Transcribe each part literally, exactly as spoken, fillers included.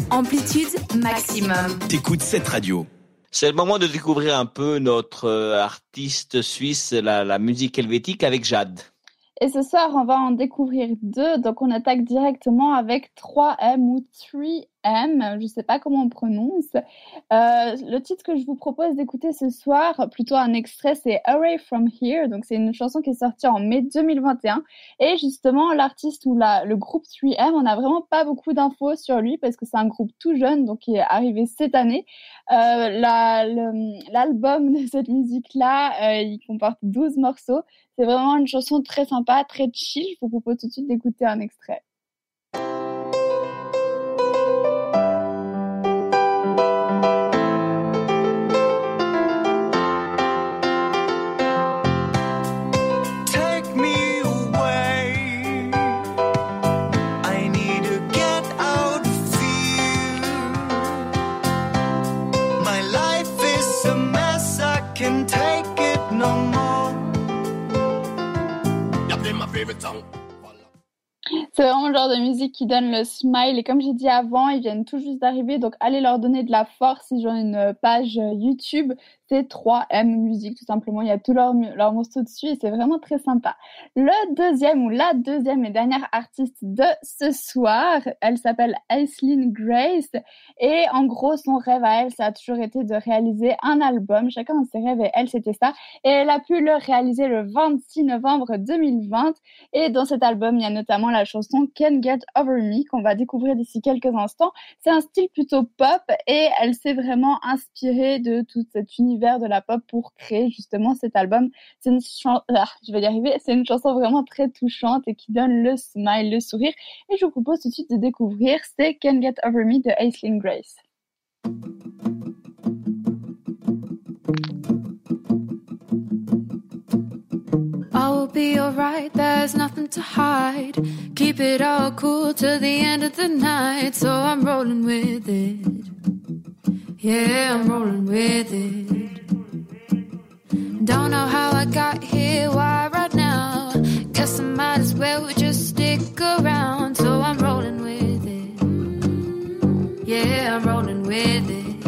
Amplitude maximum. T'écoutes cette radio. C'est le moment de découvrir un peu notre euh, artiste suisse, la, la musique helvétique avec Jade. Et ce soir, on va en découvrir deux. Donc, on attaque directement avec trois M ou trois M. Je ne sais pas comment on prononce. Euh, le titre que je vous propose d'écouter ce soir, plutôt un extrait, c'est Away From Here. Donc, c'est une chanson qui est sortie en mai deux mille vingt et un. Et justement, l'artiste ou la, le groupe trois M, on n'a vraiment pas beaucoup d'infos sur lui parce que c'est un groupe tout jeune, donc qui est arrivé cette année. Euh, la, le, l'album de cette musique-là, euh, il comporte douze morceaux. C'est vraiment une chanson très sympa, très chill. Je vous propose tout de suite d'écouter un extrait. C'est vraiment le genre de musique qui donne le smile. Et comme j'ai dit avant, ils viennent tout juste d'arriver. Donc, allez leur donner de la force. Ils ont une page YouTube. C'est trois M Musique, tout simplement. Il y a tous leurs leur morceaux dessus et c'est vraiment très sympa. Le deuxième ou la deuxième et dernière artiste de ce soir, elle s'appelle Aislinn Grace. Et en gros, son rêve à elle, ça a toujours été de réaliser un album. Chacun de ses rêves et elle, c'était ça. Et elle a pu le réaliser le vingt-six novembre deux mille vingt. Et dans cet album, il y a notamment la chanson Can't Get Over Me qu'on va découvrir d'ici quelques instants. C'est un style plutôt pop et elle s'est vraiment inspirée de tout cet univers de la pop pour créer justement cet album. C'est une chanson, ah, je vais y arriver, c'est une chanson vraiment très touchante et qui donne le smile, le sourire. Et je vous propose tout de suite de découvrir, c'est Can't Get Over Me de Aislinn Grace. I will be alright, there's nothing to hide. Keep it all cool till the end of the night. So I'm rolling with it. Yeah, I'm rolling with it. Don't know how I got here, why right now. Guess I might as well just stick around. So I'm rolling with it. Yeah, I'm rolling with it.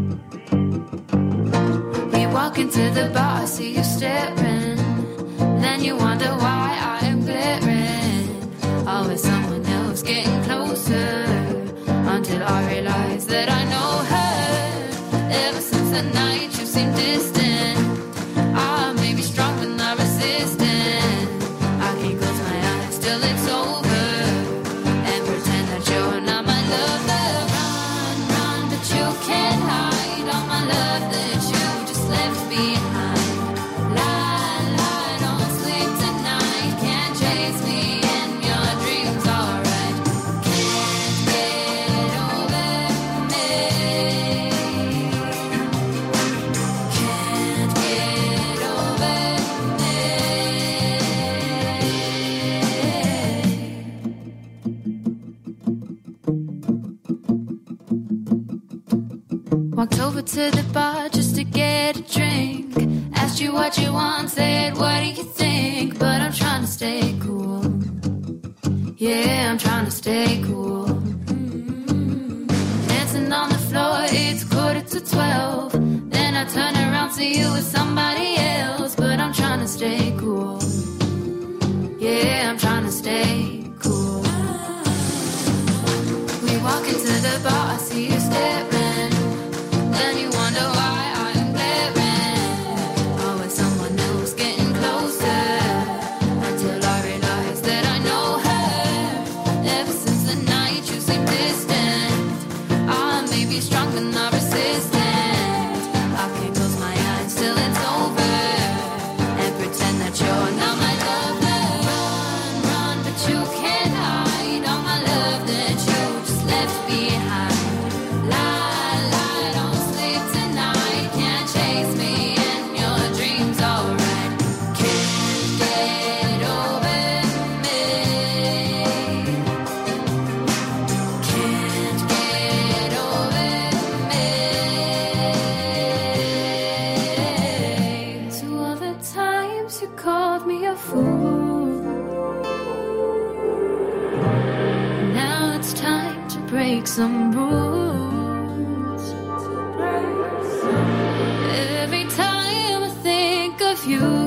We walk into the bar, see you staring. Then you wonder why I am glaring. Always someone else getting closer. Until I realize that I know her. Ever since the night you seem distant. I may be strong but not resistant. I can close my eyes till it's over. And pretend that you're not my lover. Run, run, but you can't hide all my love that you just left behind. Lie, lie, don't sleep tonight. Can't chase me in your dreams, alright. Can't get over me. Can't get over me. Walked over to the bar just to get a drink. Asked you what you want, said what do you think? But I'm trying to stay cool. Yeah, I'm trying to stay cool. Dancing on the floor, it's quarter to twelve. Then I turn around, see you with somebody else. But I'm trying to stay cool. Yeah, I'm trying to stay cool. We walk into the bar, I see you staring. Then you wonder why I am glaring. Always someone else getting closer. Until I realize that I know her. Ever since the night you seem distant. I may be strong but not resistant. I can close my eyes till it's over. And pretend that you're not my lover. Run, run, but you can't hide all my love that you just left behind. Lie, lie, don't sleep tonight. Can't chase me in your dreams, alright. Can't get over me. Can't get over me. some rules. Every time I think of you,